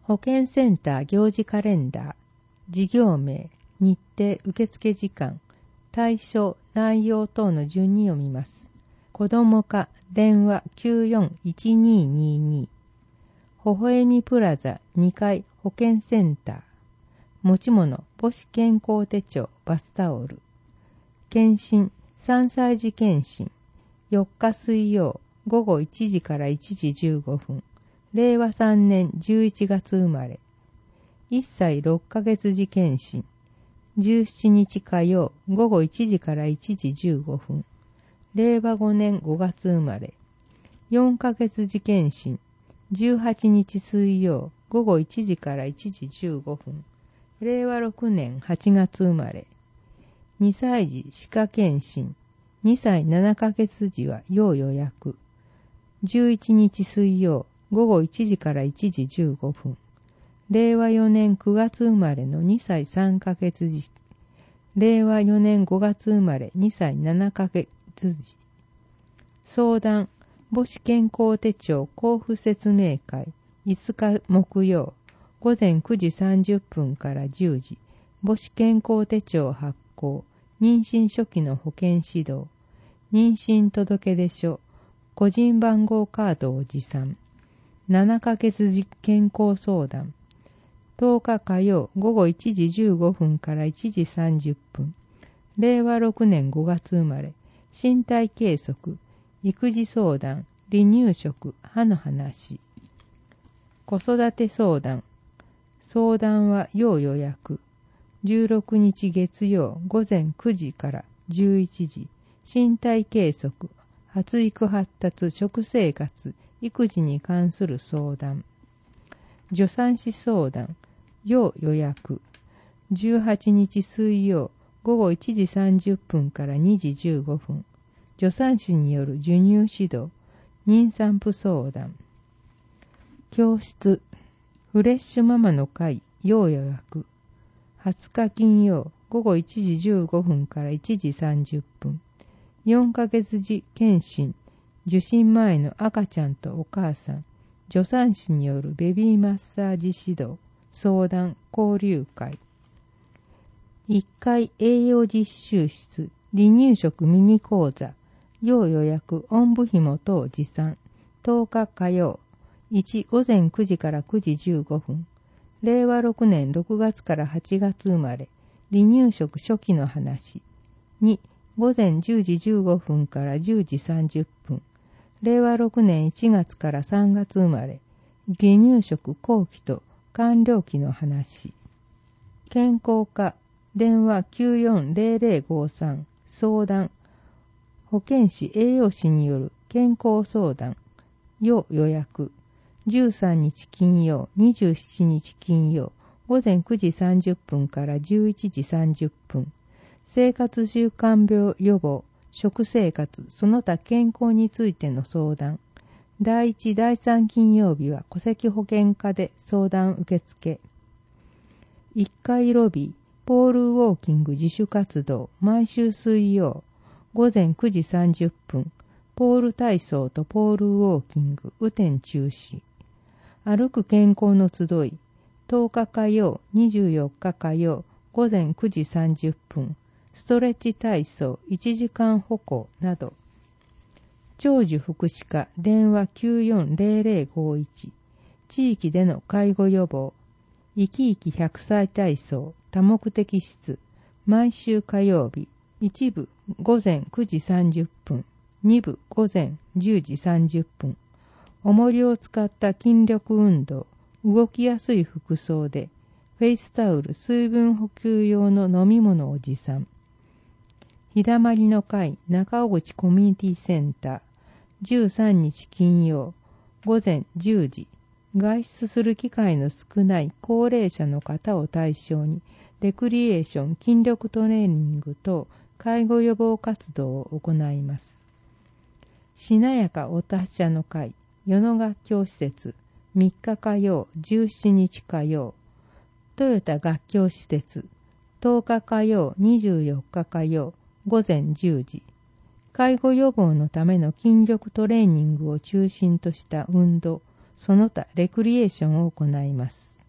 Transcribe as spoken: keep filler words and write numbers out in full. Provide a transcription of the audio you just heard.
保健センター行事カレンダー、事業名、日程、受付時間、対象、内容等の順に読みます。子ども課、電話 きゅうよんいちにーにーにー。微笑みプラザにかい保健センター。持ち物、母子健康手帳、バスタオル。検診、さんさい児検診。よっか水曜、ごごいちじからいちじじゅうごふん。れいわさんねんじゅういちがつ生まれ。いっさいろっかげつ児検診。じゅうしちにち火曜、ごごいちじからいちじじゅうごふん。れいわごねんごがつ生まれ。よんかげつ児検診。じゅうはちにち水曜、ごごいちじからいちじじゅうごふん。れいわろくねんはちがつ生まれ。にさい児歯科検診。にさいななかげつ児は要予約。じゅういちにち水曜、ごごいちじからいちじじゅうごふん。れいわよねんくがつ生まれのにさいさんかげつ児。れいわよねんごがつ生まれにさいななかげつ児。相談、母子健康手帳交付説明会、いつか木曜、ごぜんくじさんじゅっぷんからじゅうじ、母子健康手帳発行、妊娠初期の保健指導、妊娠届出書、個人番号カードを持参、ななかげつ児健康相談、とおか火曜ごごいちじじゅうごふんからいちじさんじゅっぷん、れいわろくねんごがつ生まれ、身体計測、育児相談、離乳食、歯の話、子育て相談、相談は要予約、じゅうろくにち月曜ごぜんくじからじゅういちじ、身体計測、発育発達、食生活、育児に関する相談、助産師相談、要予約、じゅうはちにち水曜ごごいちじさんじゅっぷんからにじじゅうごふん、助産師による授乳指導、妊産婦相談、教室、フレッシュママの会、要予約、はつか金曜ごごいちじじゅうごふんからいちじさんじゅっぷん、よんかげつ児検診、受診前の赤ちゃんとお母さん、助産師によるベビーマッサージ指導、相談、交流会。いっかい栄養実習室、離乳食耳講座、要予約、おんぶひも等持参、とおか火曜、いちごぜんくじからくじじゅうごふん、れいわろくねんろくがつからはちがつ生まれ、離乳食初期の話、にごぜんじゅうじじゅうごふんからじゅうじさんじゅっぷん、れいわろくねんいちがつからさんがつ生まれ、離乳食後期と完了期の話、健康課、電話 きゅうよんぜろぜろごさん、相談、保健師栄養士による健康相談、要予約、じゅうさんにち金曜、にじゅうしちにち金曜、ごぜんくじさんじゅっぷんからじゅういちじさんじゅっぷん、生活習慣病予防、食生活、その他健康についての相談、だいいち、だいさん金曜日は戸籍保健課で相談受付、いっかいロビー、ポールウォーキング自主活動、毎週水曜、ごぜんくじさんじゅっぷん、ポール体操とポールウォーキング、雨天中止。歩く健康の集い、とおか火曜、にじゅうよっか火曜、ごぜんくじさんじゅっぷん、ストレッチ体操、いちじかん歩行など。長寿福祉課、電話 きゅうよんぜろぜろごいち、地域での介護予防、生き生きひゃくさい体操、多目的室、毎週火曜日、一部ごぜんくじさんじゅっぷん、二部ごぜんじゅうじさんじゅっぷん、重りを使った筋力運動、動きやすい服装で、フェイスタオル、水分補給用の飲み物を持参。日だまりの会、中尾口コミュニティセンター、じゅうさんにち金曜、ごぜんじゅうじ、外出する機会の少ない高齢者の方を対象に、レクリエーション、筋力トレーニング等、介護予防活動を行います。しなやかお達者の会、与野学教施設、みっか火曜、じゅうしちにち火曜、トヨタ学教施設、とおか火曜、にじゅうよっか火曜、ごぜんじゅうじ、介護予防のための筋力トレーニングを中心とした運動、その他レクリエーションを行います。